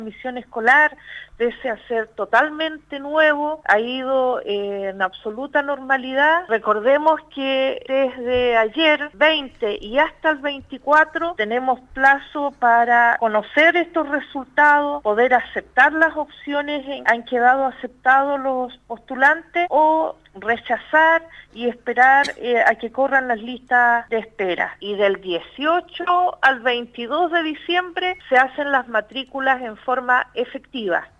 Misión escolar, pese a ser totalmente nuevo, ha ido en absoluta normalidad. Recordemos que desde ayer 20 y hasta el 24 tenemos plazo para conocer estos resultados, poder aceptar las opciones en que han quedado aceptados los postulantes o rechazar y esperar a que corran las listas de espera. Y del 18 al 22 de diciembre se hacen las matrículas en forma efectiva.